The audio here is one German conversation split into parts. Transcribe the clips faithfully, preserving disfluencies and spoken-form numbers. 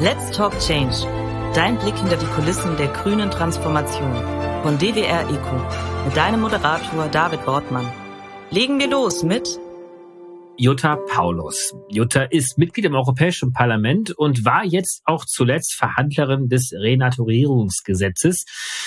Let's Talk Change. Dein Blick hinter die Kulissen der grünen Transformation. Von D W R ECO. Mit deinem Moderator David Wortmann. Legen wir los mit Jutta Paulus. Jutta ist Mitglied im Europäischen Parlament und war jetzt auch zuletzt Verhandlerin des Renaturierungsgesetzes.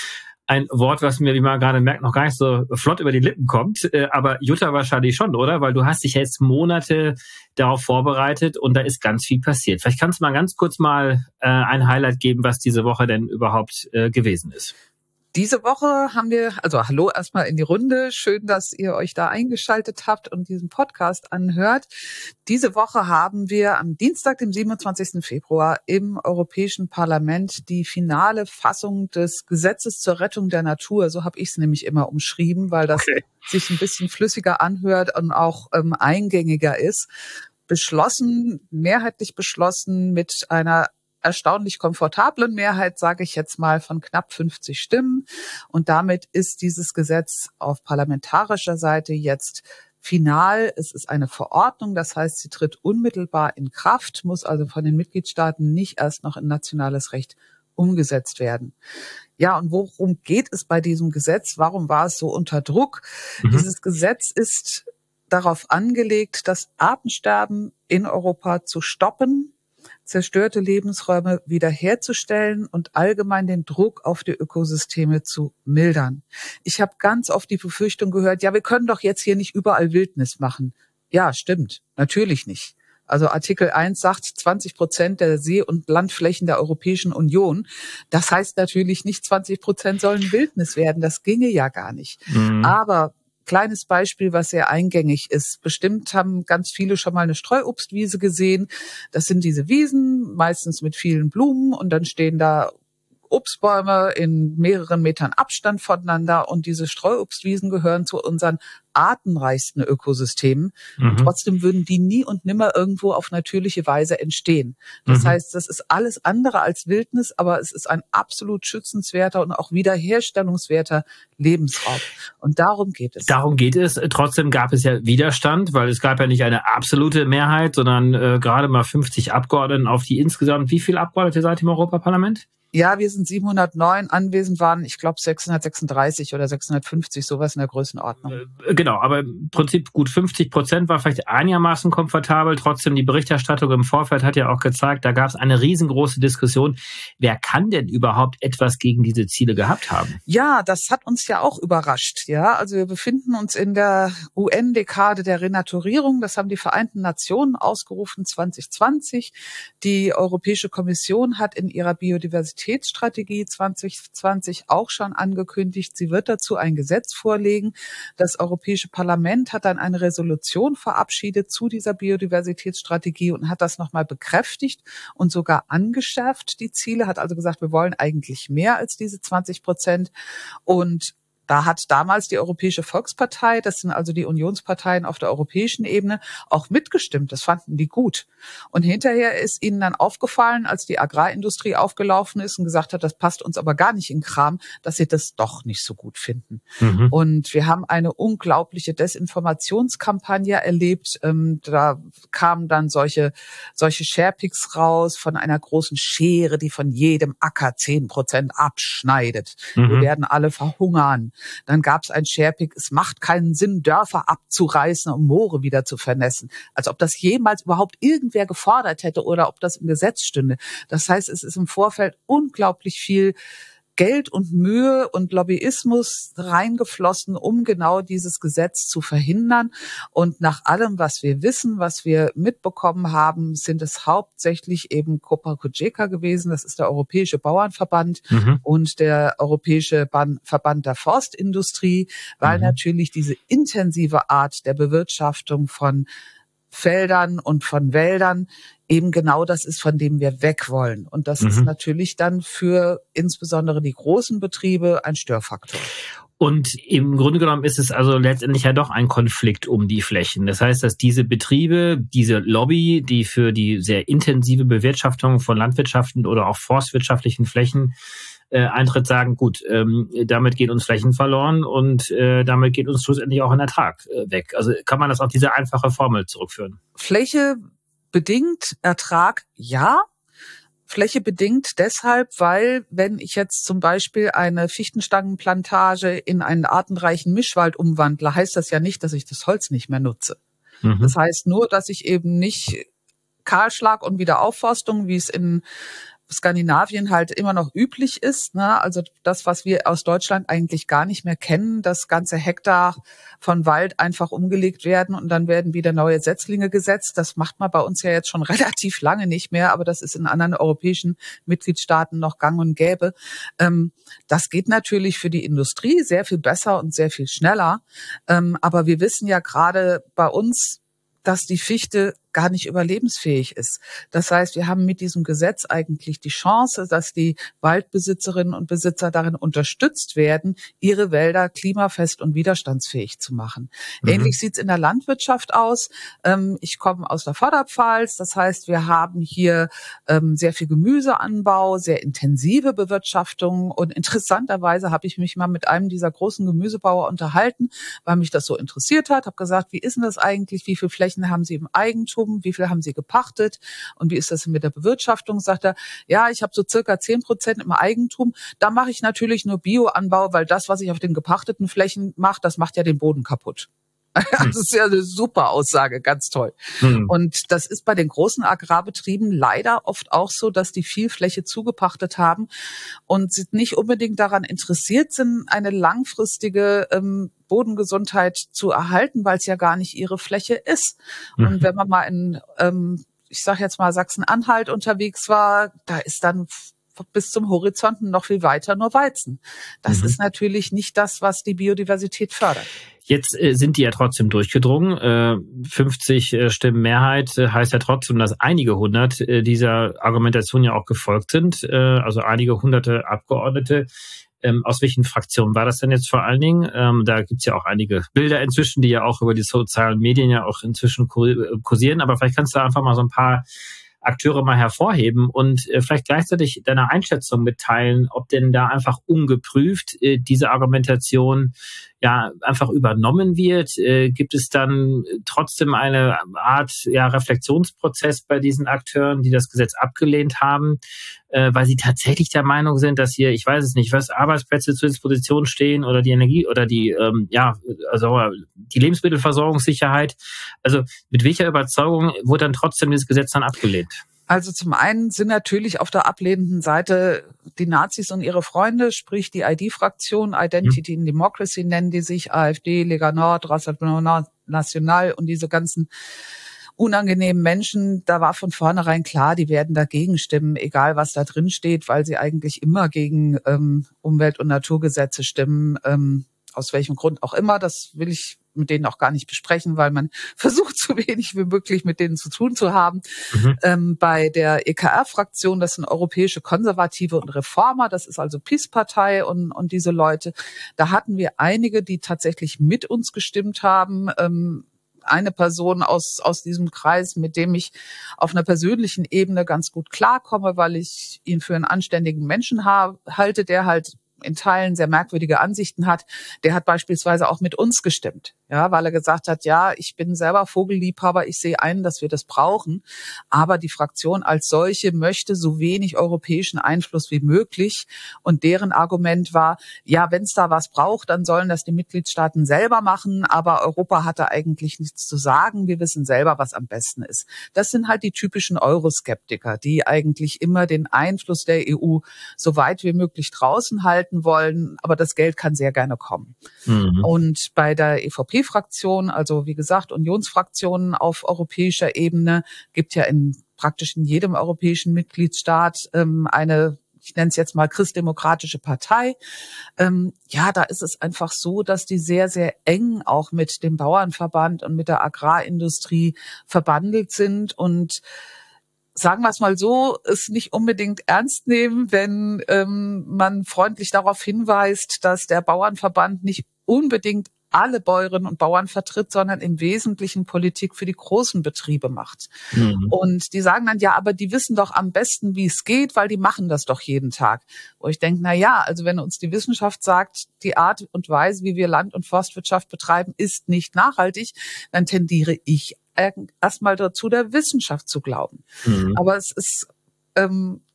Ein Wort, was mir, wie man gerade merkt, noch gar nicht so flott über die Lippen kommt. Aber Jutta wahrscheinlich schon, oder? Weil du hast dich jetzt Monate darauf vorbereitet und da ist ganz viel passiert. Vielleicht kannst du mal ganz kurz mal äh, ein Highlight geben, was diese Woche denn überhaupt äh, gewesen ist. Diese Woche haben wir, also hallo erstmal in die Runde. Schön, dass ihr euch da eingeschaltet habt und diesen Podcast anhört. Diese Woche haben wir am Dienstag, dem siebenundzwanzigsten Februar, im Europäischen Parlament die finale Fassung des Gesetzes zur Rettung der Natur, so habe ich es nämlich immer umschrieben, weil das okay. sich ein bisschen flüssiger anhört und auch ähm, eingängiger ist, beschlossen, mehrheitlich beschlossen mit einer erstaunlich komfortablen Mehrheit, sage ich jetzt mal, von knapp fünfzig Stimmen. Und damit ist dieses Gesetz auf parlamentarischer Seite jetzt final. Es ist eine Verordnung, das heißt, sie tritt unmittelbar in Kraft, muss also von den Mitgliedstaaten nicht erst noch in nationales Recht umgesetzt werden. Ja, und worum geht es bei diesem Gesetz? Warum war es so unter Druck? Mhm. Dieses Gesetz ist darauf angelegt, das Artensterben in Europa zu stoppen, zerstörte Lebensräume wiederherzustellen und allgemein den Druck auf die Ökosysteme zu mildern. Ich habe ganz oft die Befürchtung gehört, ja, wir können doch jetzt hier nicht überall Wildnis machen. Ja, stimmt, natürlich nicht. Also Artikel eins sagt zwanzig Prozent der See- und Landflächen der Europäischen Union. Das heißt natürlich nicht, zwanzig Prozent sollen Wildnis werden. Das ginge ja gar nicht. Mhm. Aber kleines Beispiel, was sehr eingängig ist. Bestimmt haben ganz viele schon mal eine Streuobstwiese gesehen. Das sind diese Wiesen, meistens mit vielen Blumen, und dann stehen da Obstbäume in mehreren Metern Abstand voneinander, und diese Streuobstwiesen gehören zu unseren artenreichsten Ökosystemen. Mhm. Und trotzdem würden die nie und nimmer irgendwo auf natürliche Weise entstehen. Das mhm. heißt, das ist alles andere als Wildnis, aber es ist ein absolut schützenswerter und auch wiederherstellungswerter Lebensraum. Und darum geht es. Darum geht es. Trotzdem gab es ja Widerstand, weil es gab ja nicht eine absolute Mehrheit, sondern äh, gerade mal fünfzig Abgeordneten auf die insgesamt, wie viele Abgeordnete seid ihr im Europaparlament? Ja, wir sind siebenhundertneun, anwesend waren, ich glaube, sechshundertsechsunddreißig oder sechshundertfünfzig, sowas in der Größenordnung. Genau, aber im Prinzip gut fünfzig Prozent war vielleicht einigermaßen komfortabel. Trotzdem, die Berichterstattung im Vorfeld hat ja auch gezeigt, da gab es eine riesengroße Diskussion. Wer kann denn überhaupt etwas gegen diese Ziele gehabt haben? Ja, das hat uns ja auch überrascht. Ja, also wir befinden uns in der U N-Dekade der Renaturierung. Das haben die Vereinten Nationen ausgerufen zwanzig zwanzig. Die Europäische Kommission hat in ihrer Biodiversität Strategie zwanzig zwanzig auch schon angekündigt, sie wird dazu ein Gesetz vorlegen. Das Europäische Parlament hat dann eine Resolution verabschiedet zu dieser Biodiversitätsstrategie und hat das nochmal bekräftigt und sogar angeschärft, die Ziele, hat also gesagt, wir wollen eigentlich mehr als diese zwanzig Prozent. Und da hat damals die Europäische Volkspartei, das sind also die Unionsparteien auf der europäischen Ebene, auch mitgestimmt. Das fanden die gut. Und hinterher ist ihnen dann aufgefallen, als die Agrarindustrie aufgelaufen ist und gesagt hat, das passt uns aber gar nicht in den Kram, dass sie das doch nicht so gut finden. Mhm. Und wir haben eine unglaubliche Desinformationskampagne erlebt. Da kamen dann solche, solche Sharepics raus von einer großen Schere, die von jedem Acker zehn Prozent abschneidet. Mhm. Wir werden alle verhungern. Dann gab es ein Sharepick, es macht keinen Sinn, Dörfer abzureißen, um Moore wieder zu vernässen. Als ob das jemals überhaupt irgendwer gefordert hätte oder ob das im Gesetz stünde. Das heißt, es ist im Vorfeld unglaublich viel Geld und Mühe und Lobbyismus reingeflossen, um genau dieses Gesetz zu verhindern. Und nach allem, was wir wissen, was wir mitbekommen haben, sind es hauptsächlich eben Copa Cogeca gewesen. Das ist der Europäische Bauernverband mhm. und der Europäische Ban- Verband der Forstindustrie, weil mhm. natürlich diese intensive Art der Bewirtschaftung von Feldern und von Wäldern eben genau das ist, von dem wir weg wollen. Und das mhm. ist natürlich dann für insbesondere die großen Betriebe ein Störfaktor. Und im Grunde genommen ist es also letztendlich ja doch ein Konflikt um die Flächen. Das heißt, dass diese Betriebe, diese Lobby, die für die sehr intensive Bewirtschaftung von landwirtschaftlichen oder auch forstwirtschaftlichen Flächen äh, eintritt, sagen, gut, ähm, damit gehen uns Flächen verloren und äh, damit geht uns schlussendlich auch ein Ertrag äh, weg. Also kann man das auf diese einfache Formel zurückführen? Fläche bedingt, Ertrag ja. flächebedingt deshalb, weil wenn ich jetzt zum Beispiel eine Fichtenstangenplantage in einen artenreichen Mischwald umwandle, heißt das ja nicht, dass ich das Holz nicht mehr nutze. Mhm. Das heißt nur, dass ich eben nicht Kahlschlag und Wiederaufforstung, wie es in Skandinavien halt immer noch üblich ist, ne? Also das, was wir aus Deutschland eigentlich gar nicht mehr kennen, dass ganze Hektar von Wald einfach umgelegt werden und dann werden wieder neue Setzlinge gesetzt. Das macht man bei uns ja jetzt schon relativ lange nicht mehr, aber das ist in anderen europäischen Mitgliedstaaten noch gang und gäbe. Ähm, das geht natürlich für die Industrie sehr viel besser und sehr viel schneller. Ähm, aber wir wissen ja gerade bei uns, dass die Fichte gar nicht überlebensfähig ist. Das heißt, wir haben mit diesem Gesetz eigentlich die Chance, dass die Waldbesitzerinnen und Besitzer darin unterstützt werden, ihre Wälder klimafest und widerstandsfähig zu machen. Mhm. Ähnlich sieht es in der Landwirtschaft aus. Ich komme aus der Vorderpfalz. Das heißt, wir haben hier sehr viel Gemüseanbau, sehr intensive Bewirtschaftung. Und interessanterweise habe ich mich mal mit einem dieser großen Gemüsebauer unterhalten, weil mich das so interessiert hat. Habe gesagt, wie ist denn das eigentlich? Wie viele Flächen haben Sie im Eigentum? Wie viel haben Sie gepachtet und wie ist das mit der Bewirtschaftung? Sagt er, ja, ich habe so circa zehn Prozent im Eigentum. Da mache ich natürlich nur Bioanbau, weil das, was ich auf den gepachteten Flächen mache, das macht ja den Boden kaputt. Das ist ja eine super Aussage, ganz toll. Hm. Und das ist bei den großen Agrarbetrieben leider oft auch so, dass die viel Fläche zugepachtet haben und sie nicht unbedingt daran interessiert sind, eine langfristige ähm, Bodengesundheit zu erhalten, weil es ja gar nicht ihre Fläche ist. Mhm. Und wenn man mal in, ähm, ich sage jetzt mal Sachsen-Anhalt unterwegs war, da ist dann bis zum Horizont noch viel weiter nur Weizen. Das mhm. ist natürlich nicht das, was die Biodiversität fördert. Jetzt äh, sind die ja trotzdem durchgedrungen. Äh, fünfzig äh, Stimmen Mehrheit äh, heißt ja trotzdem, dass einige hundert äh, dieser Argumentation ja auch gefolgt sind. Äh, also einige hunderte Abgeordnete. Ähm, aus welchen Fraktionen war das denn jetzt vor allen Dingen? Ähm, da gibt's ja auch einige Bilder inzwischen, die ja auch über die sozialen Medien ja auch inzwischen kursieren. Aber vielleicht kannst du einfach mal so ein paar Akteure mal hervorheben und äh, vielleicht gleichzeitig deine Einschätzung mitteilen, ob denn da einfach ungeprüft äh, diese Argumentation ja einfach übernommen wird. Äh, gibt es dann trotzdem eine Art ja Reflexionsprozess bei diesen Akteuren, die das Gesetz abgelehnt haben, äh, weil sie tatsächlich der Meinung sind, dass hier, ich weiß es nicht, was Arbeitsplätze zur Disposition stehen oder die Energie oder die ähm, ja also die Lebensmittelversorgungssicherheit. Also mit welcher Überzeugung wurde dann trotzdem dieses Gesetz dann abgelehnt? Also zum einen sind natürlich auf der ablehnenden Seite die Nazis und ihre Freunde, sprich die I D-Fraktion, Identity and Democracy nennen die sich, AfD, Lega Nord, Rassemblement National und diese ganzen unangenehmen Menschen. Da war von vornherein klar, die werden dagegen stimmen, egal was da drin steht, weil sie eigentlich immer gegen ähm, Umwelt- und Naturgesetze stimmen, ähm, aus welchem Grund auch immer. Das will ich mit denen auch gar nicht besprechen, weil man versucht, so wenig wie möglich mit denen zu tun zu haben. Mhm. Ähm, bei der E K R-Fraktion, das sind europäische Konservative und Reformer, das ist also P I S-Partei und, und diese Leute, da hatten wir einige, die tatsächlich mit uns gestimmt haben. Ähm, eine Person aus, aus diesem Kreis, mit dem ich auf einer persönlichen Ebene ganz gut klarkomme, weil ich ihn für einen anständigen Menschen ha- halte, der halt in Teilen sehr merkwürdige Ansichten hat, der hat beispielsweise auch mit uns gestimmt, ja, weil er gesagt hat, ja, ich bin selber Vogelliebhaber, ich sehe ein, dass wir das brauchen, aber die Fraktion als solche möchte so wenig europäischen Einfluss wie möglich und deren Argument war, ja, wenn es da was braucht, dann sollen das die Mitgliedstaaten selber machen, aber Europa hat da eigentlich nichts zu sagen, wir wissen selber, was am besten ist. Das sind halt die typischen Euroskeptiker, die eigentlich immer den Einfluss der E U so weit wie möglich draußen halten wollen, aber das Geld kann sehr gerne kommen. Mhm. Und bei der E V P-Fraktion, also wie gesagt, Unionsfraktionen auf europäischer Ebene, gibt ja in praktisch in jedem europäischen Mitgliedstaat ähm, eine, ich nenne es jetzt mal christdemokratische Partei. Ähm, ja, da ist es einfach so, dass die sehr, sehr eng auch mit dem Bauernverband und mit der Agrarindustrie verbandelt sind und sagen wir es mal so, es nicht unbedingt ernst nehmen, wenn ähm, man freundlich darauf hinweist, dass der Bauernverband nicht unbedingt alle Bäuerinnen und Bauern vertritt, sondern im Wesentlichen Politik für die großen Betriebe macht. Mhm. Und die sagen dann, ja, aber die wissen doch am besten, wie es geht, weil die machen das doch jeden Tag. Wo ich denke, na ja, also wenn uns die Wissenschaft sagt, die Art und Weise, wie wir Land- und Forstwirtschaft betreiben, ist nicht nachhaltig, dann tendiere ich erstmal dazu, der Wissenschaft zu glauben. Mhm. Aber es ist ähm,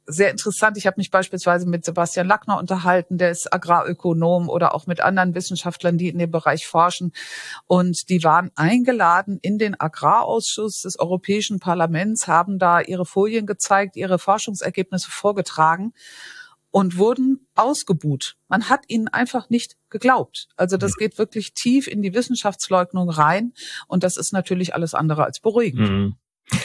sehr interessant. Ich habe mich beispielsweise mit Sebastian Lackner unterhalten, der ist Agrarökonom, oder auch mit anderen Wissenschaftlern, die in dem Bereich forschen. Und die waren eingeladen in den Agrarausschuss des Europäischen Parlaments, haben da ihre Folien gezeigt, ihre Forschungsergebnisse vorgetragen und wurden ausgebuht. Man hat ihnen einfach nicht geglaubt. Also das geht wirklich tief in die Wissenschaftsleugnung rein. Und das ist natürlich alles andere als beruhigend. Mhm.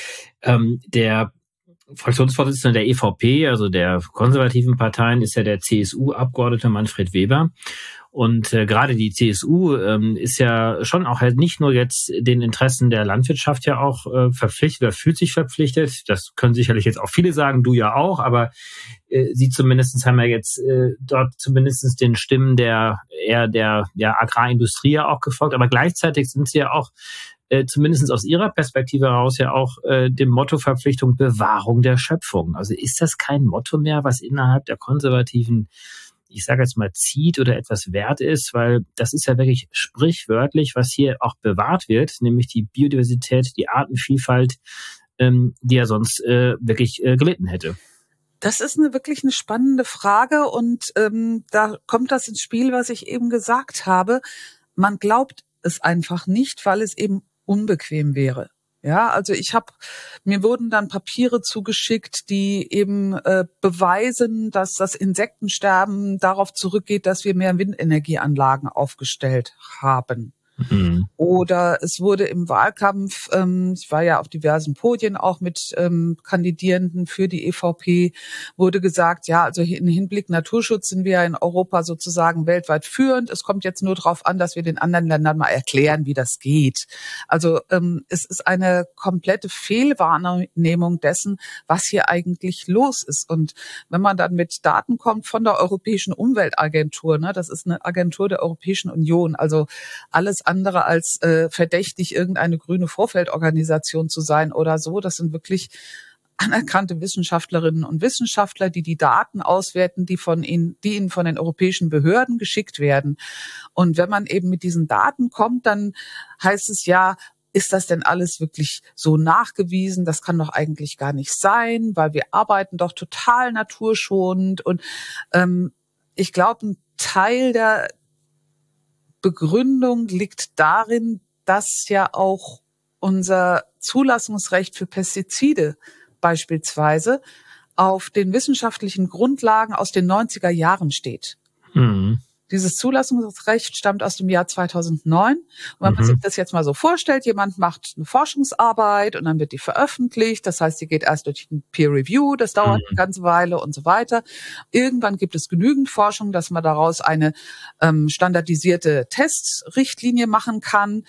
Ähm, der Fraktionsvorsitzende der E V P, also der konservativen Parteien, ist ja der C S U-Abgeordnete Manfred Weber. Und äh, gerade die C S U ähm, ist ja schon auch halt nicht nur jetzt den Interessen der Landwirtschaft ja auch äh, verpflichtet oder fühlt sich verpflichtet. Das können sicherlich jetzt auch viele sagen, du ja auch, aber äh, sie zumindest haben ja jetzt äh, dort zumindest den Stimmen der eher der, der Agrarindustrie ja auch gefolgt. Aber gleichzeitig sind sie ja auch Äh, zumindest aus ihrer Perspektive heraus ja auch äh, dem Motto Verpflichtung Bewahrung der Schöpfung. Also ist das kein Motto mehr, was innerhalb der Konservativen, ich sage jetzt mal, zieht oder etwas wert ist? Weil das ist ja wirklich sprichwörtlich, was hier auch bewahrt wird, nämlich die Biodiversität, die Artenvielfalt, ähm, die ja sonst äh, wirklich äh, gelitten hätte. Das ist eine wirklich eine spannende Frage, und ähm, da kommt das ins Spiel, was ich eben gesagt habe. Man glaubt es einfach nicht, weil es eben unbequem wäre. Ja, also ich habe, mir wurden dann Papiere zugeschickt, die eben äh, beweisen, dass das Insektensterben darauf zurückgeht, dass wir mehr Windenergieanlagen aufgestellt haben. Mhm. Oder es wurde im Wahlkampf, ähm, ich war ja auf diversen Podien auch mit ähm, Kandidierenden für die E V P, wurde gesagt, ja, also im Hinblick Naturschutz sind wir ja in Europa sozusagen weltweit führend. Es kommt jetzt nur darauf an, dass wir den anderen Ländern mal erklären, wie das geht. Also ähm, es ist eine komplette Fehlwahrnehmung dessen, was hier eigentlich los ist. Und wenn man dann mit Daten kommt von der Europäischen Umweltagentur, ne, das ist eine Agentur der Europäischen Union, also alles andere als äh, verdächtig, irgendeine grüne Vorfeldorganisation zu sein oder so. Das sind wirklich anerkannte Wissenschaftlerinnen und Wissenschaftler, die die Daten auswerten, die von ihnen, die ihnen von den europäischen Behörden geschickt werden. Und wenn man eben mit diesen Daten kommt, dann heißt es ja, ist das denn alles wirklich so nachgewiesen? Das kann doch eigentlich gar nicht sein, weil wir arbeiten doch total naturschonend. Und ähm, ich glaube, ein Teil der Begründung liegt darin, dass ja auch unser Zulassungsrecht für Pestizide beispielsweise auf den wissenschaftlichen Grundlagen aus den neunziger Jahren steht. Mhm. Dieses Zulassungsrecht stammt aus dem Jahr zweitausendneun. Und wenn man mhm. sich das jetzt mal so vorstellt, jemand macht eine Forschungsarbeit und dann wird die veröffentlicht. Das heißt, die geht erst durch ein Peer Review, das dauert mhm. eine ganze Weile und so weiter. Irgendwann gibt es genügend Forschung, dass man daraus eine ähm, standardisierte Testrichtlinie machen kann.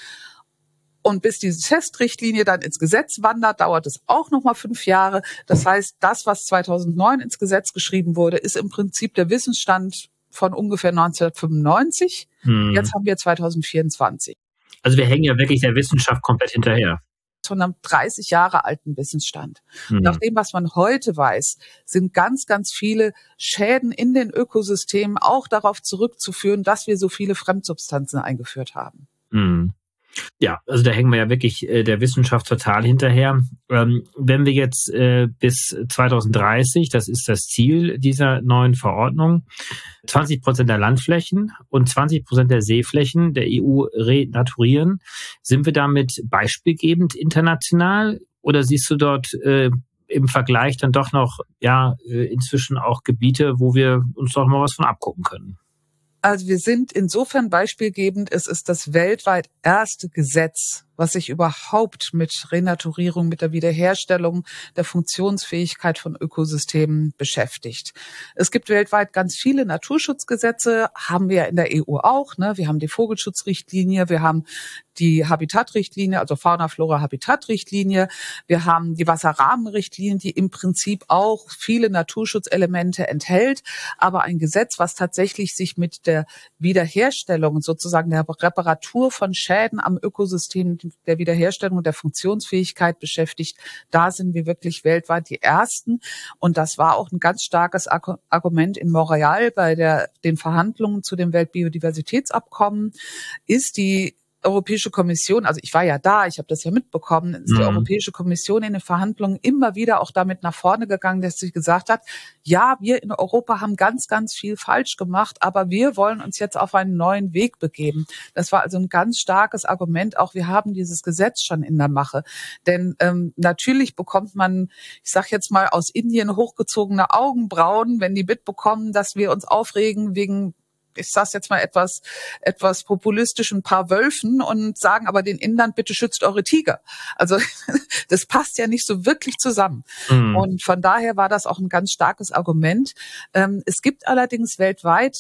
Und bis diese Testrichtlinie dann ins Gesetz wandert, dauert es auch nochmal fünf Jahre. Das heißt, das, was zweitausendneun ins Gesetz geschrieben wurde, ist im Prinzip der Wissensstand von ungefähr neunzehnhundertfünfundneunzig. Hm. Jetzt haben wir zweitausendvierundzwanzig. Also wir hängen ja wirklich der Wissenschaft komplett hinterher. Von einem dreißig Jahre alten Wissensstand. Hm. Nach dem, was man heute weiß, sind ganz, ganz viele Schäden in den Ökosystemen auch darauf zurückzuführen, dass wir so viele Fremdsubstanzen eingeführt haben. Hm. Ja, also da hängen wir ja wirklich äh, der Wissenschaft total hinterher. Ähm, wenn wir jetzt äh, bis zweitausenddreißig, das ist das Ziel dieser neuen Verordnung, zwanzig Prozent der Landflächen und zwanzig Prozent der Seeflächen der E U renaturieren, sind wir damit beispielgebend international oder siehst du dort äh, im Vergleich dann doch noch ja äh, inzwischen auch Gebiete, wo wir uns doch mal was von abgucken können? Also wir sind insofern beispielgebend, es ist das weltweit erste Gesetz, was sich überhaupt mit Renaturierung, mit der Wiederherstellung der Funktionsfähigkeit von Ökosystemen beschäftigt. Es gibt weltweit ganz viele Naturschutzgesetze, haben wir in der E U auch. Ne? Wir haben die Vogelschutzrichtlinie, wir haben die Habitatrichtlinie, also Fauna-Flora-Habitatrichtlinie. Wir haben die Wasserrahmenrichtlinie, die im Prinzip auch viele Naturschutzelemente enthält. Aber ein Gesetz, was tatsächlich sich mit der Wiederherstellung, sozusagen der Reparatur von Schäden am Ökosystem, der Wiederherstellung und der Funktionsfähigkeit beschäftigt, da sind wir wirklich weltweit die Ersten. Und das war auch ein ganz starkes Argument in Montreal bei der, den Verhandlungen zu dem Weltbiodiversitätsabkommen, ist die Europäische Kommission, also ich war ja da, ich habe das ja mitbekommen, ist mhm. die Europäische Kommission in den Verhandlungen immer wieder auch damit nach vorne gegangen, dass sie gesagt hat, ja, wir in Europa haben ganz, ganz viel falsch gemacht, aber wir wollen uns jetzt auf einen neuen Weg begeben. Das war also ein ganz starkes Argument, auch wir haben dieses Gesetz schon in der Mache. Denn ähm, natürlich bekommt man, ich sage jetzt mal, aus Indien hochgezogene Augenbrauen, wenn die mitbekommen, dass wir uns aufregen wegen, ich sage jetzt mal etwas etwas populistisch, ein paar Wölfen und sagen aber den Indern, bitte schützt eure Tiger. Also das passt ja nicht so wirklich zusammen. Mhm. Und von daher war das auch ein ganz starkes Argument. Ähm, es gibt allerdings weltweit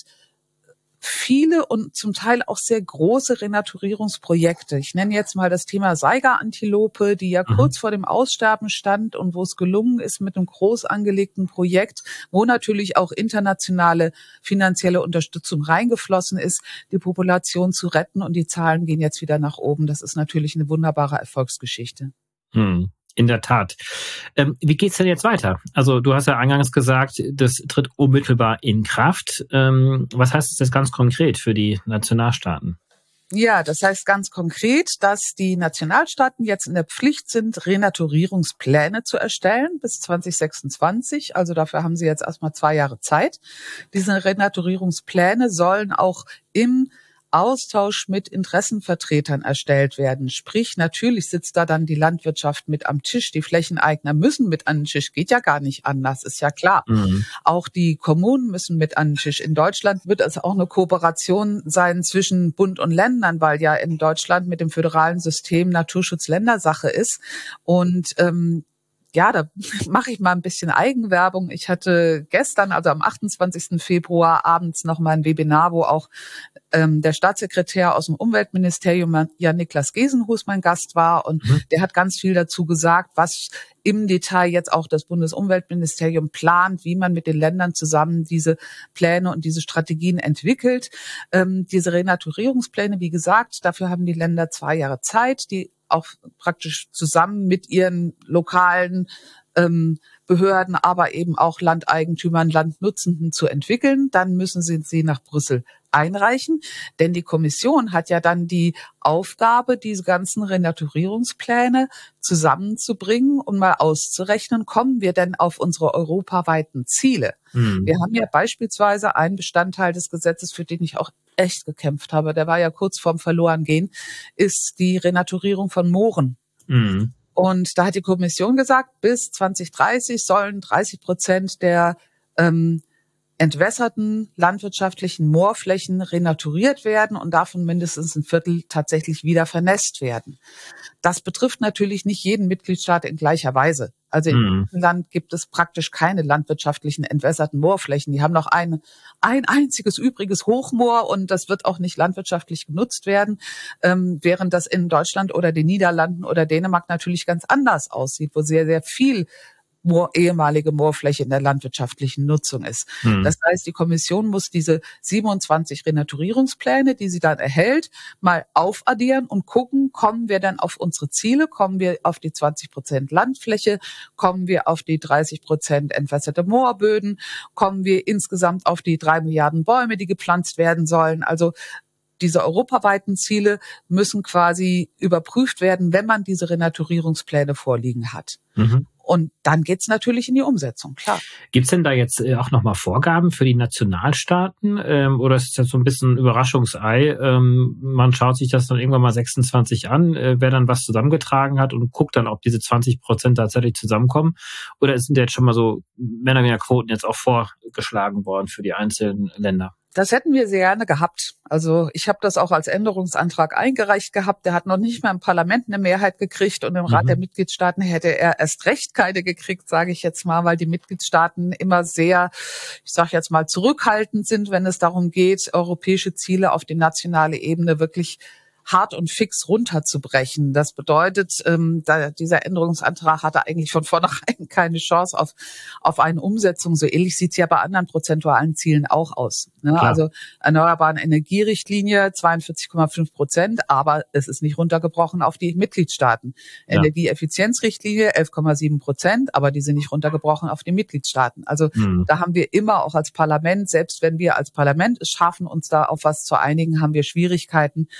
viele und zum Teil auch sehr große Renaturierungsprojekte. Ich nenne jetzt mal das Thema Saiga-Antilope, die ja mhm. kurz vor dem Aussterben stand und wo es gelungen ist mit einem groß angelegten Projekt, wo natürlich auch internationale finanzielle Unterstützung reingeflossen ist, die Population zu retten, und die Zahlen gehen jetzt wieder nach oben. Das ist natürlich eine wunderbare Erfolgsgeschichte. Mhm. In der Tat. Ähm, wie geht's denn jetzt weiter? Also du hast ja eingangs gesagt, das tritt unmittelbar in Kraft. Ähm, was heißt das jetzt ganz konkret für die Nationalstaaten? Ja, das heißt ganz konkret, dass die Nationalstaaten jetzt in der Pflicht sind, Renaturierungspläne zu erstellen bis zwanzig sechsundzwanzig. Also dafür haben sie jetzt erstmal zwei Jahre Zeit. Diese Renaturierungspläne sollen auch im Austausch mit Interessenvertretern erstellt werden. Sprich, natürlich sitzt da dann die Landwirtschaft mit am Tisch. Die Flächeneigner müssen mit an den Tisch. Geht ja gar nicht anders, ist ja klar. Mhm. Auch die Kommunen müssen mit an den Tisch. In Deutschland wird es auch eine Kooperation sein zwischen Bund und Ländern, weil ja in Deutschland mit dem föderalen System Naturschutz Ländersache ist. Und ähm, ja, da mache ich mal ein bisschen Eigenwerbung. Ich hatte gestern, also am achtundzwanzigsten Februar abends noch mal ein Webinar, wo auch ähm, der Staatssekretär aus dem Umweltministerium, Jan Niklas Gesenhus, mein Gast war. Und mhm. der hat ganz viel dazu gesagt, was im Detail jetzt auch das Bundesumweltministerium plant, wie man mit den Ländern zusammen diese Pläne und diese Strategien entwickelt. Ähm, diese Renaturierungspläne, wie gesagt, dafür haben die Länder zwei Jahre Zeit, die auch praktisch zusammen mit ihren lokalen ähm, Behörden, aber eben auch Landeigentümern, Landnutzenden zu entwickeln. Dann müssen sie sie nach Brüssel einreichen, denn die Kommission hat ja dann die Aufgabe, diese ganzen Renaturierungspläne zusammenzubringen und mal auszurechnen, kommen wir denn auf unsere europaweiten Ziele? Mhm. Wir haben ja beispielsweise einen Bestandteil des Gesetzes, für den ich auch echt gekämpft habe, der war ja kurz vorm Verlorengehen, ist die Renaturierung von Mooren. Mhm. Und da hat die Kommission gesagt, bis zwanzig dreißig sollen dreißig Prozent der ähm, entwässerten landwirtschaftlichen Moorflächen renaturiert werden und davon mindestens ein Viertel tatsächlich wieder vernässt werden. Das betrifft natürlich nicht jeden Mitgliedstaat in gleicher Weise. Also in mhm. diesem Land gibt es praktisch keine landwirtschaftlichen entwässerten Moorflächen. Die haben noch ein, ein einziges übriges Hochmoor und das wird auch nicht landwirtschaftlich genutzt werden, ähm, während das in Deutschland oder den Niederlanden oder Dänemark natürlich ganz anders aussieht, wo sehr, sehr viel Moor, ehemalige Moorfläche in der landwirtschaftlichen Nutzung ist. Hm. Das heißt, die Kommission muss diese siebenundzwanzig Renaturierungspläne, die sie dann erhält, mal aufaddieren und gucken, kommen wir dann auf unsere Ziele, kommen wir auf die zwanzig Prozent Landfläche, kommen wir auf die dreißig Prozent entwässerte Moorböden, kommen wir insgesamt auf die drei Milliarden Bäume, die gepflanzt werden sollen. Also diese europaweiten Ziele müssen quasi überprüft werden, wenn man diese Renaturierungspläne vorliegen hat. Mhm. Und dann geht's natürlich in die Umsetzung, klar. Gibt's denn da jetzt auch nochmal Vorgaben für die Nationalstaaten? Ähm, oder ist das so ein bisschen ein Überraschungsei? Ähm, man schaut sich das dann irgendwann mal sechsundzwanzig an, äh, wer dann was zusammengetragen hat und guckt dann, ob diese zwanzig Prozent tatsächlich zusammenkommen? Oder sind jetzt schon mal so mehr oder weniger Quoten jetzt auch vorgeschlagen worden für die einzelnen Länder? Das hätten wir sehr gerne gehabt. Also ich habe das auch als Änderungsantrag eingereicht gehabt. Der hat noch nicht mal im Parlament eine Mehrheit gekriegt und im Rat mhm. der Mitgliedstaaten hätte er erst recht keine gekriegt, sage ich jetzt mal, weil die Mitgliedstaaten immer sehr, ich sage jetzt mal, zurückhaltend sind, wenn es darum geht, europäische Ziele auf die nationale Ebene wirklich hart und fix runterzubrechen. Das bedeutet, ähm, da, dieser Änderungsantrag hatte eigentlich von vornherein keine Chance auf auf eine Umsetzung. So ähnlich sieht es ja bei anderen prozentualen Zielen auch aus. Ne? Also erneuerbaren Energierichtlinie zweiundvierzig Komma fünf Prozent, aber es ist nicht runtergebrochen auf die Mitgliedstaaten. Ja. Energieeffizienzrichtlinie elf Komma sieben Prozent, aber die sind nicht runtergebrochen auf die Mitgliedstaaten. Also mhm. da haben wir immer auch als Parlament, selbst wenn wir als Parlament es schaffen, uns da auf was zu einigen, haben wir Schwierigkeiten, da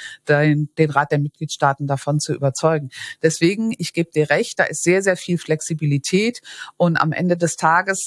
den, den Rat der Mitgliedstaaten davon zu überzeugen. Deswegen, ich gebe dir recht, da ist sehr, sehr viel Flexibilität und am Ende des Tages,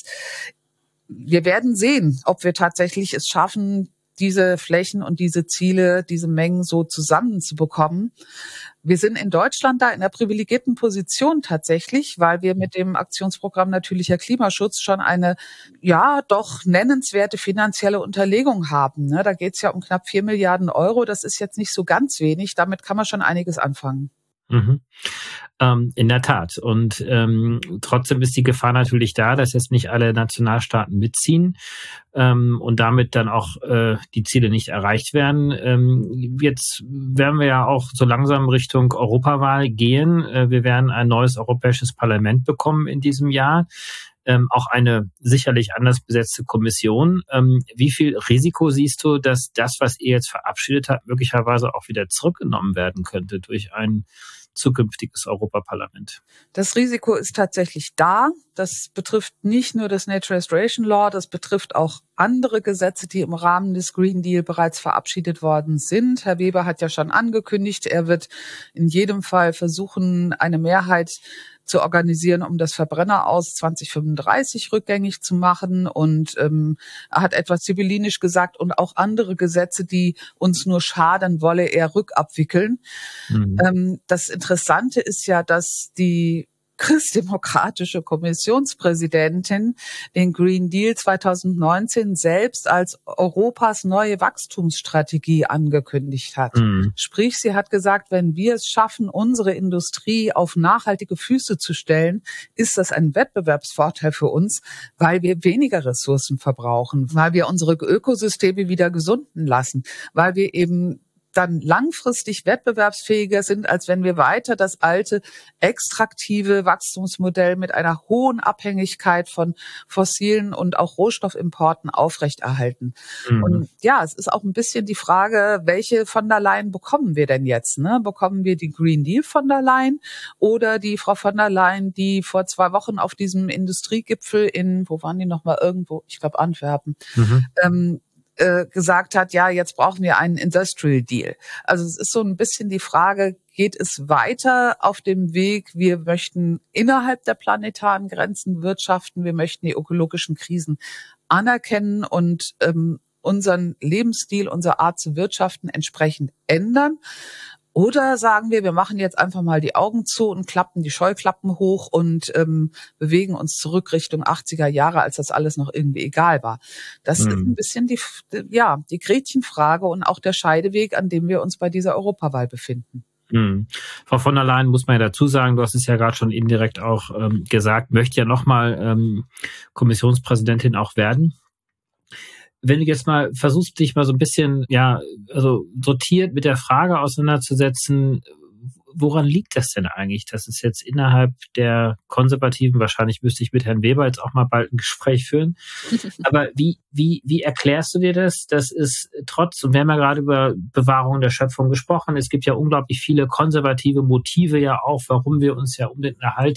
wir werden sehen, ob wir tatsächlich es schaffen, diese Flächen und diese Ziele, diese Mengen so zusammenzubekommen. Wir sind in Deutschland da in einer privilegierten Position tatsächlich, weil wir mit dem Aktionsprogramm Natürlicher Klimaschutz schon eine, ja, doch nennenswerte finanzielle Unterlegung haben. Da geht es ja um knapp vier Milliarden Euro. Das ist jetzt nicht so ganz wenig. Damit kann man schon einiges anfangen. Mhm. Ähm, in der Tat. Und ähm, trotzdem ist die Gefahr natürlich da, dass jetzt nicht alle Nationalstaaten mitziehen ähm, und damit dann auch äh, die Ziele nicht erreicht werden. Ähm, jetzt werden wir ja auch so langsam Richtung Europawahl gehen. Äh, wir werden ein neues Europäisches Parlament bekommen in diesem Jahr. Ähm, auch eine sicherlich anders besetzte Kommission. Ähm, wie viel Risiko siehst du, dass das, was ihr jetzt verabschiedet habt, möglicherweise auch wieder zurückgenommen werden könnte durch ein zukünftiges Europaparlament? Das Risiko ist tatsächlich da. Das betrifft nicht nur das Nature Restoration Law, das betrifft auch andere Gesetze, die im Rahmen des Green Deal bereits verabschiedet worden sind. Herr Weber hat ja schon angekündigt, er wird in jedem Fall versuchen, eine Mehrheit zu organisieren, um das Verbrenneraus zwanzig fünfunddreißig rückgängig zu machen. Und ähm, er hat etwas sibyllinisch gesagt, und auch andere Gesetze, die uns nur schaden, wolle er rückabwickeln. Mhm. Ähm, das Interessante ist ja, dass die christdemokratische Kommissionspräsidentin den Green Deal zwanzig neunzehn selbst als Europas neue Wachstumsstrategie angekündigt hat. Mhm. Sprich, sie hat gesagt, wenn wir es schaffen, unsere Industrie auf nachhaltige Füße zu stellen, ist das ein Wettbewerbsvorteil für uns, weil wir weniger Ressourcen verbrauchen, weil wir unsere Ökosysteme wieder gesunden lassen, weil wir eben dann langfristig wettbewerbsfähiger sind, als wenn wir weiter das alte extraktive Wachstumsmodell mit einer hohen Abhängigkeit von fossilen und auch Rohstoffimporten aufrechterhalten. Mhm. Und ja, es ist auch ein bisschen die Frage, welche von der Leyen bekommen wir denn jetzt? Ne? Bekommen wir die Green Deal von der Leyen oder die Frau von der Leyen, die vor zwei Wochen auf diesem Industriegipfel in, wo waren die nochmal, irgendwo, ich glaube Antwerpen, mhm. ähm, gesagt hat, ja, jetzt brauchen wir einen Industrial Deal. Also es ist so ein bisschen die Frage, geht es weiter auf dem Weg, wir möchten innerhalb der planetaren Grenzen wirtschaften, wir möchten die ökologischen Krisen anerkennen und ähm, unseren Lebensstil, unsere Art zu wirtschaften entsprechend ändern. Oder sagen wir, wir machen jetzt einfach mal die Augen zu und klappen die Scheuklappen hoch und ähm, bewegen uns zurück Richtung achtziger Jahre, als das alles noch irgendwie egal war. Das hm. ist ein bisschen die, ja, die Gretchenfrage und auch der Scheideweg, an dem wir uns bei dieser Europawahl befinden. Hm. Frau von der Leyen, muss man ja dazu sagen, du hast es ja gerade schon indirekt auch ähm, gesagt, möchte ja nochmal ähm, Kommissionspräsidentin auch werden. Wenn du jetzt mal versuchst, dich mal so ein bisschen, ja, also sortiert mit der Frage auseinanderzusetzen, woran liegt das denn eigentlich, dass es jetzt innerhalb der Konservativen, wahrscheinlich müsste ich mit Herrn Weber jetzt auch mal bald ein Gespräch führen, aber wie, wie, wie erklärst du dir das, dass es trotz, und wir haben ja gerade über Bewahrung der Schöpfung gesprochen, es gibt ja unglaublich viele konservative Motive ja auch, warum wir uns ja um den Erhalt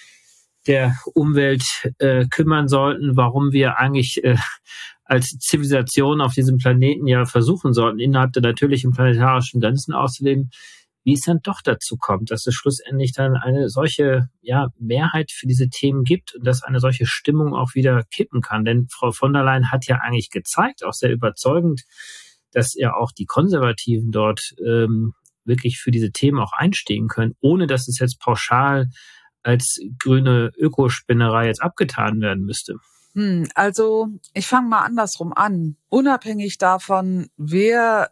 der Umwelt äh, kümmern sollten, warum wir eigentlich äh, als Zivilisation auf diesem Planeten ja versuchen sollten, innerhalb der natürlichen planetarischen Grenzen auszuleben, wie es dann doch dazu kommt, dass es schlussendlich dann eine solche ja, Mehrheit für diese Themen gibt und dass eine solche Stimmung auch wieder kippen kann. Denn Frau von der Leyen hat ja eigentlich gezeigt, auch sehr überzeugend, dass ja auch die Konservativen dort ähm, wirklich für diese Themen auch einstehen können, ohne dass es jetzt pauschal als grüne Ökospinnerei jetzt abgetan werden müsste. Also ich fange mal andersrum an. Unabhängig davon, wer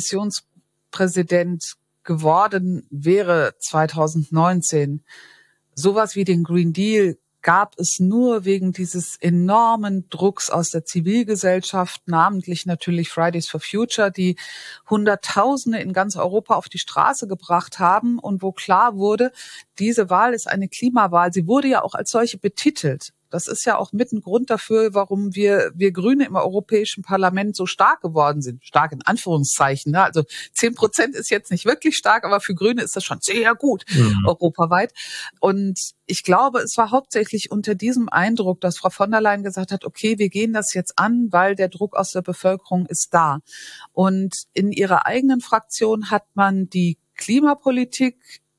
Kommissionspräsident geworden wäre zwanzig neunzehn, sowas wie den Green Deal gab es nur wegen dieses enormen Drucks aus der Zivilgesellschaft, namentlich natürlich Fridays for Future, die Hunderttausende in ganz Europa auf die Straße gebracht haben und wo klar wurde, diese Wahl ist eine Klimawahl. Sie wurde ja auch als solche betitelt. Das ist ja auch mit ein Grund dafür, warum wir, wir Grüne im Europäischen Parlament so stark geworden sind. Stark in Anführungszeichen. Ne? Also zehn Prozent ist jetzt nicht wirklich stark, aber für Grüne ist das schon sehr gut, mhm. europaweit. Und ich glaube, es war hauptsächlich unter diesem Eindruck, dass Frau von der Leyen gesagt hat, okay, wir gehen das jetzt an, weil der Druck aus der Bevölkerung ist da. Und in ihrer eigenen Fraktion hat man die Klimapolitik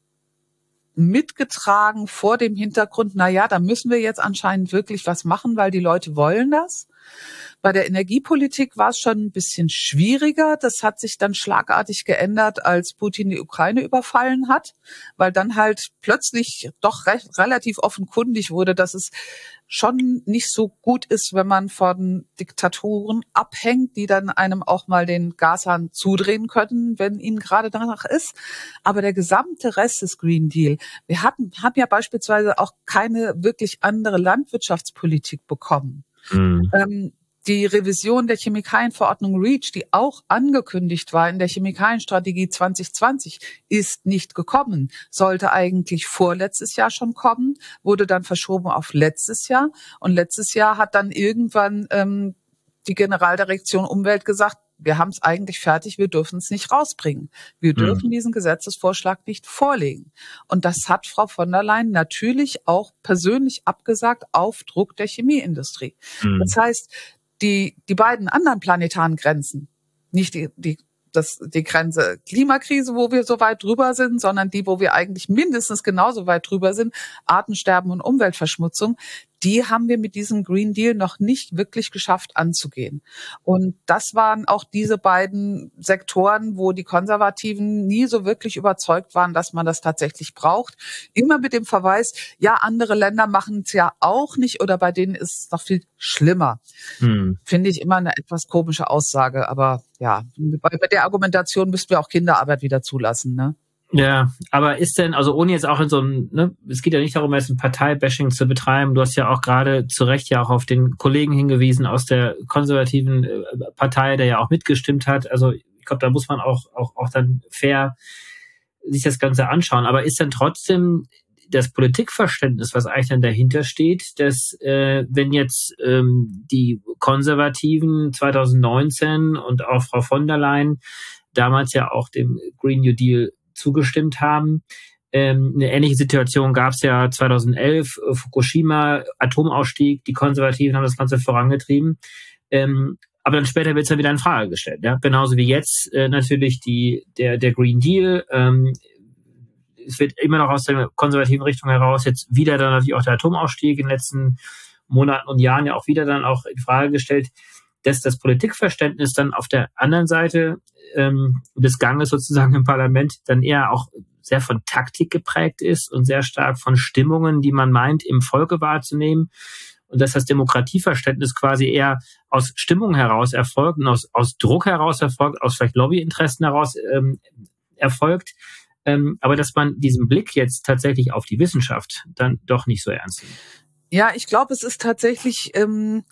mitgetragen vor dem Hintergrund, na ja, da müssen wir jetzt anscheinend wirklich was machen, weil die Leute wollen das. Bei der Energiepolitik war es schon ein bisschen schwieriger. Das hat sich dann schlagartig geändert, als Putin die Ukraine überfallen hat, weil dann halt plötzlich doch recht, relativ offenkundig wurde, dass es schon nicht so gut ist, wenn man von Diktaturen abhängt, die dann einem auch mal den Gashahn zudrehen können, wenn ihnen gerade danach ist. Aber der gesamte Rest des Green Deal, wir hatten, haben ja beispielsweise auch keine wirklich andere Landwirtschaftspolitik bekommen. Mhm. Ähm, Die Revision der Chemikalienverordnung REACH, die auch angekündigt war in der Chemikalienstrategie zwanzig zwanzig, ist nicht gekommen. Sollte eigentlich vorletztes Jahr schon kommen, wurde dann verschoben auf letztes Jahr. Und letztes Jahr hat dann irgendwann ähm, die Generaldirektion Umwelt gesagt, wir haben es eigentlich fertig, wir dürfen es nicht rausbringen. Wir dürfen mhm. diesen Gesetzesvorschlag nicht vorlegen. Und das hat Frau von der Leyen natürlich auch persönlich abgesagt auf Druck der Chemieindustrie. Mhm. Das heißt, Die, die beiden anderen planetaren Grenzen, nicht die, die, das, die Grenze Klimakrise, wo wir so weit drüber sind, sondern die, wo wir eigentlich mindestens genauso weit drüber sind, Artensterben und Umweltverschmutzung, die haben wir mit diesem Green Deal noch nicht wirklich geschafft anzugehen. Und das waren auch diese beiden Sektoren, wo die Konservativen nie so wirklich überzeugt waren, dass man das tatsächlich braucht. Immer mit dem Verweis, ja, andere Länder machen es ja auch nicht oder bei denen ist es noch viel schlimmer. Hm. Finde ich immer eine etwas komische Aussage. Aber ja, bei der Argumentation müssten wir auch Kinderarbeit wieder zulassen, ne? Ja, aber ist denn, also ohne jetzt auch in so einem, ne, es geht ja nicht darum, jetzt ein Parteibashing zu betreiben. Du hast ja auch gerade zu Recht ja auch auf den Kollegen hingewiesen aus der konservativen Partei, der ja auch mitgestimmt hat. Also ich glaube, da muss man auch, auch, auch dann fair sich das Ganze anschauen. Aber ist dann trotzdem das Politikverständnis, was eigentlich dann dahinter steht, dass äh, wenn jetzt ähm, die Konservativen zwanzig neunzehn und auch Frau von der Leyen damals ja auch dem Green New Deal zugestimmt haben. Ähm, eine ähnliche Situation gab es ja zweitausendelf, äh, Fukushima, Atomausstieg, die Konservativen haben das Ganze vorangetrieben. Ähm, aber dann später wird es ja wieder in Frage gestellt. Ja? Genauso wie jetzt äh, natürlich die der der Green Deal. Ähm, es wird immer noch aus der konservativen Richtung heraus jetzt wieder dann natürlich auch der Atomausstieg in den letzten Monaten und Jahren ja auch wieder dann auch in Frage gestellt, dass das Politikverständnis dann auf der anderen Seite ähm, des Ganges sozusagen im Parlament dann eher auch sehr von Taktik geprägt ist und sehr stark von Stimmungen, die man meint, im Volke wahrzunehmen. Und dass das Demokratieverständnis quasi eher aus Stimmung heraus erfolgt und aus, aus Druck heraus erfolgt, aus vielleicht Lobbyinteressen heraus ähm, erfolgt. Ähm, aber dass man diesen Blick jetzt tatsächlich auf die Wissenschaft dann doch nicht so ernst nimmt. Ja, ich glaube, es ist tatsächlich ähm,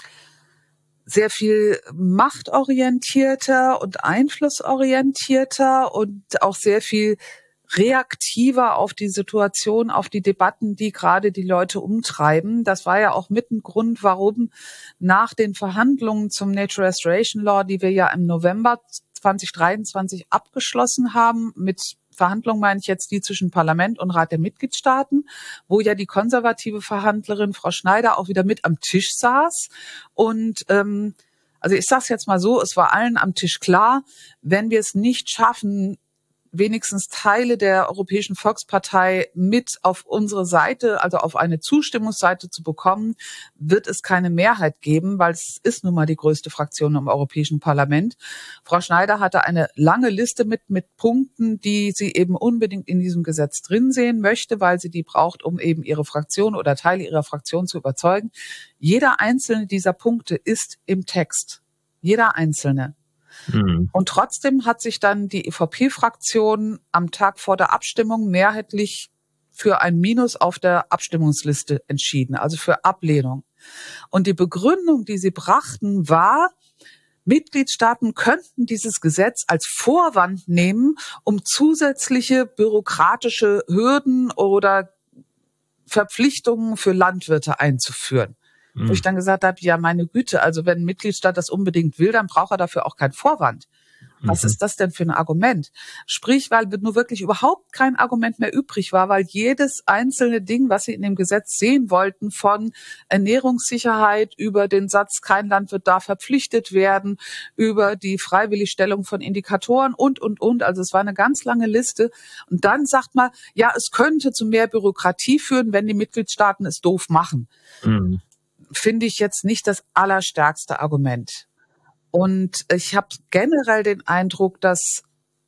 sehr viel machtorientierter und einflussorientierter und auch sehr viel reaktiver auf die Situation, auf die Debatten, die gerade die Leute umtreiben. Das war ja auch mit ein Grund, warum nach den Verhandlungen zum Nature Restoration Law, die wir ja im November zwanzig dreiundzwanzig abgeschlossen haben, mit Verhandlungen meine ich jetzt die zwischen Parlament und Rat der Mitgliedstaaten, wo ja die konservative Verhandlerin Frau Schneider auch wieder mit am Tisch saß. Und ähm, also ich sage es jetzt mal so, es war allen am Tisch klar, wenn wir es nicht schaffen, wenigstens Teile der Europäischen Volkspartei mit auf unsere Seite, also auf eine Zustimmungsseite zu bekommen, wird es keine Mehrheit geben, weil es ist nun mal die größte Fraktion im Europäischen Parlament. Frau Schneider hatte eine lange Liste mit, mit Punkten, die sie eben unbedingt in diesem Gesetz drin sehen möchte, weil sie die braucht, um eben ihre Fraktion oder Teile ihrer Fraktion zu überzeugen. Jeder einzelne dieser Punkte ist im Text. Jeder einzelne. Und trotzdem hat sich dann die E V P-Fraktion am Tag vor der Abstimmung mehrheitlich für ein Minus auf der Abstimmungsliste entschieden, also für Ablehnung. Und die Begründung, die sie brachten, war, Mitgliedstaaten könnten dieses Gesetz als Vorwand nehmen, um zusätzliche bürokratische Hürden oder Verpflichtungen für Landwirte einzuführen. Wo ich dann gesagt habe, ja, meine Güte, also wenn ein Mitgliedstaat das unbedingt will, dann braucht er dafür auch keinen Vorwand. Was ist das denn für ein Argument? Sprich, weil nur wirklich überhaupt kein Argument mehr übrig war, weil jedes einzelne Ding, was sie in dem Gesetz sehen wollten, von Ernährungssicherheit über den Satz, kein Landwirt darf verpflichtet werden, über die Freiwilligstellung von Indikatoren und, und, und. Also es war eine ganz lange Liste. Und dann sagt man, ja, es könnte zu mehr Bürokratie führen, wenn die Mitgliedstaaten es doof machen. Mhm. Finde ich jetzt nicht das allerstärkste Argument. Und ich habe generell den Eindruck, dass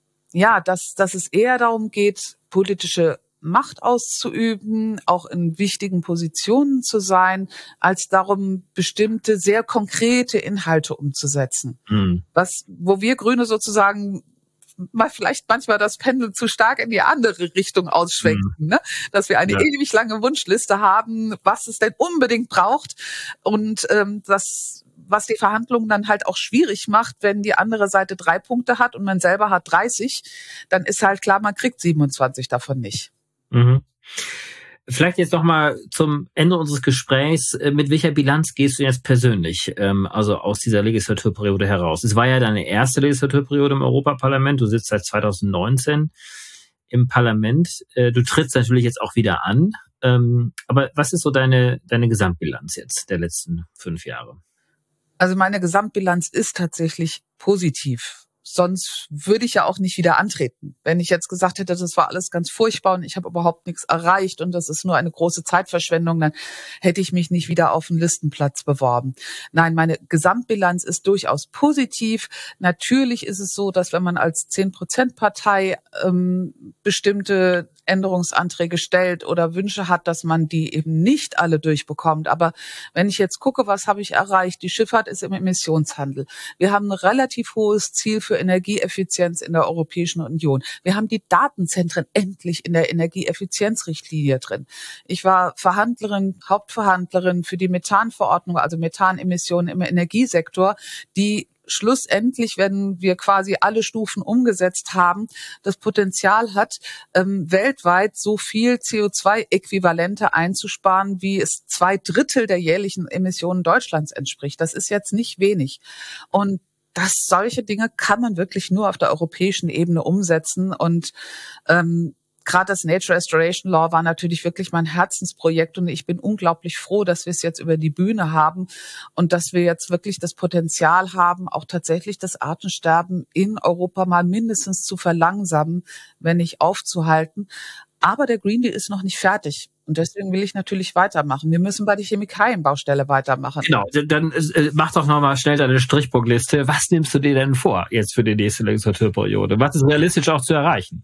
ja, dass, dass es eher darum geht, politische Macht auszuüben, auch in wichtigen Positionen zu sein, als darum, bestimmte sehr konkrete Inhalte umzusetzen. Mhm. Was, wo wir Grüne sozusagen mal vielleicht manchmal das Pendel zu stark in die andere Richtung ausschwenken, mhm. ne? Dass wir eine ja. ewig lange Wunschliste haben, was es denn unbedingt braucht und ähm, das was die Verhandlungen dann halt auch schwierig macht, wenn die andere Seite drei Punkte hat und man selber hat dreißig, dann ist halt klar, man kriegt siebenundzwanzig davon nicht. Mhm. Vielleicht jetzt noch mal zum Ende unseres Gesprächs. Mit welcher Bilanz gehst du jetzt persönlich, ähm, also aus dieser Legislaturperiode heraus? Es war ja deine erste Legislaturperiode im Europaparlament. Du sitzt seit zweitausendneunzehn im Parlament. Äh, du trittst natürlich jetzt auch wieder an. Ähm, aber was ist so deine, deine Gesamtbilanz jetzt der letzten fünf Jahre? Also meine Gesamtbilanz ist tatsächlich positiv. Sonst würde ich ja auch nicht wieder antreten. Wenn ich jetzt gesagt hätte, das war alles ganz furchtbar und ich habe überhaupt nichts erreicht und das ist nur eine große Zeitverschwendung, dann hätte ich mich nicht wieder auf einen Listenplatz beworben. Nein, meine Gesamtbilanz ist durchaus positiv. Natürlich ist es so, dass wenn man als zehn-Prozent-Partei ähm, bestimmte Änderungsanträge stellt oder Wünsche hat, dass man die eben nicht alle durchbekommt. Aber wenn ich jetzt gucke, was habe ich erreicht? Die Schifffahrt ist im Emissionshandel. Wir haben ein relativ hohes Ziel für Energieeffizienz in der Europäischen Union. Wir haben die Datenzentren endlich in der Energieeffizienzrichtlinie drin. Ich war Verhandlerin, Hauptverhandlerin für die Methanverordnung, also Methanemissionen im Energiesektor, die schlussendlich, wenn wir quasi alle Stufen umgesetzt haben, das Potenzial hat, ähm, weltweit so viel C O zwei Äquivalente einzusparen, wie es zwei Drittel der jährlichen Emissionen Deutschlands entspricht. Das ist jetzt nicht wenig. Und das, solche Dinge kann man wirklich nur auf der europäischen Ebene umsetzen. Und ähm, gerade das Nature Restoration Law war natürlich wirklich mein Herzensprojekt und ich bin unglaublich froh, dass wir es jetzt über die Bühne haben und dass wir jetzt wirklich das Potenzial haben, auch tatsächlich das Artensterben in Europa mal mindestens zu verlangsamen, wenn nicht aufzuhalten. Aber der Green Deal ist noch nicht fertig. Und deswegen will ich natürlich weitermachen. Wir müssen bei der Chemikalienbaustelle weitermachen. Genau, dann äh, mach doch nochmal schnell deine Strichburgliste. Was nimmst du dir denn vor jetzt für die nächste Legislaturperiode? Was ist realistisch auch zu erreichen?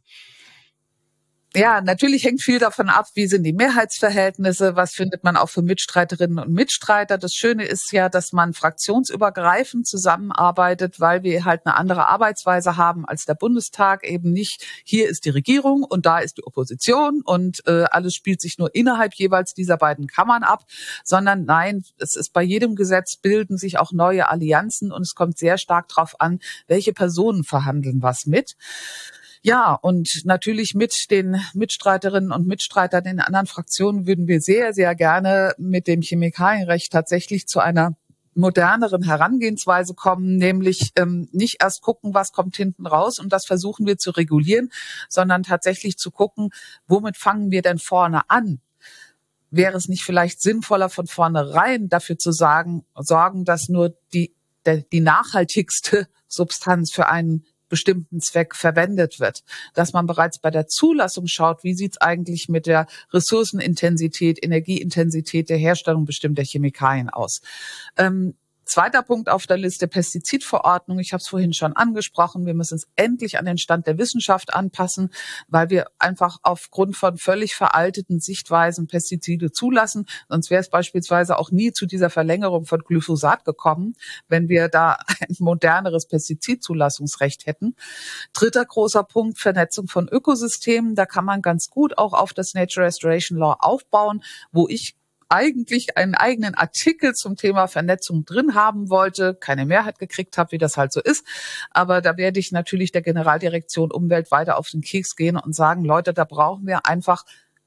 Ja, natürlich hängt viel davon ab, wie sind die Mehrheitsverhältnisse, was findet man auch für Mitstreiterinnen und Mitstreiter. Das Schöne ist ja, dass man fraktionsübergreifend zusammenarbeitet, weil wir halt eine andere Arbeitsweise haben als der Bundestag. Eben nicht, hier ist die Regierung und da ist die Opposition und äh, alles spielt sich nur innerhalb jeweils dieser beiden Kammern ab, sondern nein, es ist bei jedem Gesetz bilden sich auch neue Allianzen und es kommt sehr stark darauf an, welche Personen verhandeln was mit. Ja, und natürlich mit den Mitstreiterinnen und Mitstreitern in anderen Fraktionen würden wir sehr, sehr gerne mit dem Chemikalienrecht tatsächlich zu einer moderneren Herangehensweise kommen, nämlich ähm, nicht erst gucken, was kommt hinten raus und das versuchen wir zu regulieren, sondern tatsächlich zu gucken, womit fangen wir denn vorne an? Wäre es nicht vielleicht sinnvoller, von vornherein dafür zu sagen, sorgen, dass nur die, der, die nachhaltigste Substanz für einen bestimmten Zweck verwendet wird, dass man bereits bei der Zulassung schaut, wie sieht es eigentlich mit der Ressourcenintensität, Energieintensität der Herstellung bestimmter Chemikalien aus. Ähm, Zweiter Punkt auf der Liste, Pestizidverordnung. Ich habe es vorhin schon angesprochen. Wir müssen es endlich an den Stand der Wissenschaft anpassen, weil wir einfach aufgrund von völlig veralteten Sichtweisen Pestizide zulassen. Sonst wäre es beispielsweise auch nie zu dieser Verlängerung von Glyphosat gekommen, wenn wir da ein moderneres Pestizidzulassungsrecht hätten. Dritter großer Punkt, Vernetzung von Ökosystemen. Da kann man ganz gut auch auf das Nature Restoration Law aufbauen, wo ich eigentlich einen eigenen Artikel zum Thema Vernetzung drin haben wollte, keine Mehrheit gekriegt habe, wie das halt so ist. Aber da werde ich natürlich der Generaldirektion Umwelt weiter auf den Keks gehen und sagen, Leute, da brauchen wir einfach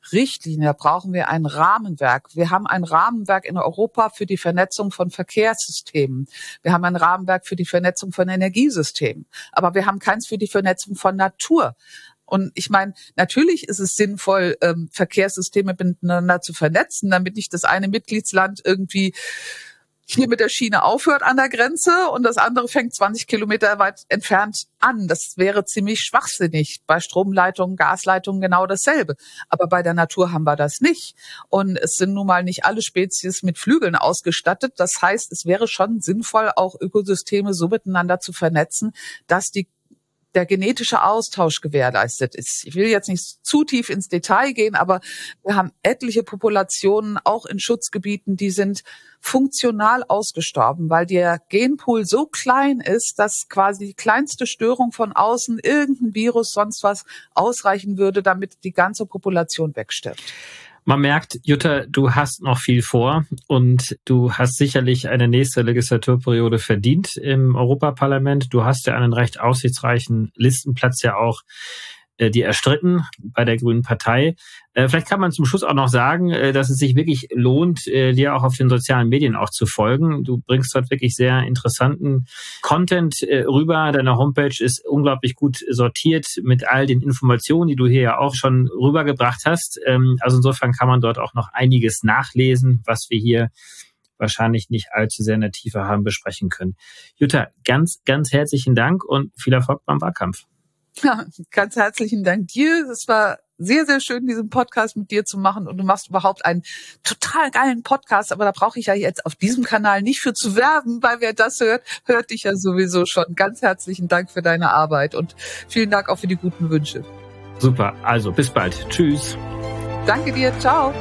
Richtlinie, da brauchen wir ein Rahmenwerk. Wir haben ein Rahmenwerk in Europa für die Vernetzung von Verkehrssystemen. Wir haben ein Rahmenwerk für die Vernetzung von Energiesystemen. Aber wir haben keins für die Vernetzung von Natur. Und ich meine, natürlich ist es sinnvoll, ähm, Verkehrssysteme miteinander zu vernetzen, damit nicht das eine Mitgliedsland irgendwie hier mit der Schiene aufhört an der Grenze und das andere fängt zwanzig Kilometer weit entfernt an. Das wäre ziemlich schwachsinnig. Bei Stromleitungen, Gasleitungen genau dasselbe. Aber bei der Natur haben wir das nicht. Und es sind nun mal nicht alle Spezies mit Flügeln ausgestattet. Das heißt, es wäre schon sinnvoll, auch Ökosysteme so miteinander zu vernetzen, dass die der genetische Austausch gewährleistet ist. Ich will jetzt nicht zu tief ins Detail gehen, aber wir haben etliche Populationen, auch in Schutzgebieten, die sind funktional ausgestorben, weil der Genpool so klein ist, dass quasi die kleinste Störung von außen, irgendein Virus, sonst was, ausreichen würde, damit die ganze Population wegstirbt. Man merkt, Jutta, du hast noch viel vor und du hast sicherlich eine nächste Legislaturperiode verdient im Europaparlament. Du hast ja einen recht aussichtsreichen Listenplatz ja auch äh, dir erstritten bei der Grünen Partei. Äh, vielleicht kann man zum Schluss auch noch sagen, äh, dass es sich wirklich lohnt, äh, dir auch auf den sozialen Medien auch zu folgen. Du bringst dort wirklich sehr interessanten Content äh, rüber. Deine Homepage ist unglaublich gut sortiert mit all den Informationen, die du hier ja auch schon rübergebracht hast. Ähm, also insofern kann man dort auch noch einiges nachlesen, was wir hier wahrscheinlich nicht allzu sehr in der Tiefe haben besprechen können. Jutta, ganz, ganz herzlichen Dank und viel Erfolg beim Wahlkampf. Ja, ganz herzlichen Dank dir. Es war sehr, sehr schön, diesen Podcast mit dir zu machen. Und du machst überhaupt einen total geilen Podcast. Aber da brauche ich ja jetzt auf diesem Kanal nicht für zu werben, weil wer das hört, hört dich ja sowieso schon. Ganz herzlichen Dank für deine Arbeit und vielen Dank auch für die guten Wünsche. Super, also bis bald. Tschüss. Danke dir, ciao.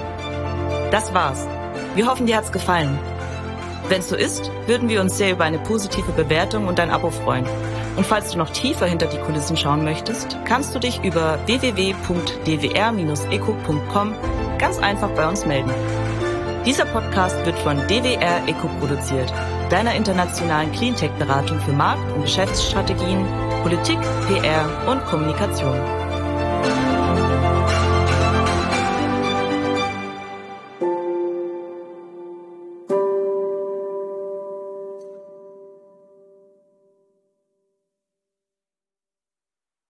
Das war's. Wir hoffen, dir hat's gefallen. Wenn es so ist, würden wir uns sehr über eine positive Bewertung und ein Abo freuen. Und falls du noch tiefer hinter die Kulissen schauen möchtest, kannst du dich über w w w punkt d w r bindestrich eco punkt com ganz einfach bei uns melden. Dieser Podcast wird von D W R Eco produziert, deiner internationalen Cleantech-Beratung für Markt- und Geschäftsstrategien, Politik, P R und Kommunikation.